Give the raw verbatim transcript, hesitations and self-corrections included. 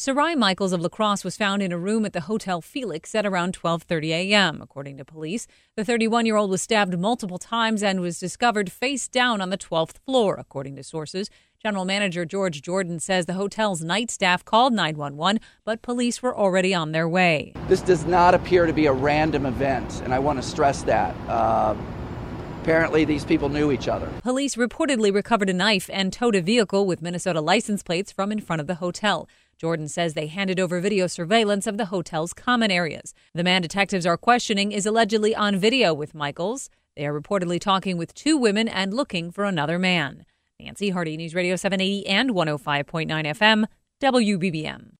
Sarai Michaels of La Crosse was found in a room at the Hotel Felix at around twelve thirty a.m., according to police. The thirty-one-year-old was stabbed multiple times and was discovered face down on the twelfth floor, according to sources. General Manager George Jordan says the hotel's night staff called nine one one, but police were already on their way. This does not appear to be a random event, and I want to stress that. Uh, apparently, these people knew each other. Police reportedly recovered a knife and towed a vehicle with Minnesota license plates from in front of the hotel. Jordan says they handed over video surveillance of the hotel's common areas. The man detectives are questioning is allegedly on video with Michaels. They are reportedly talking with two women and looking for another man. Nancy Hardy, News Radio seven eighty and one oh five point nine F M, W B B M.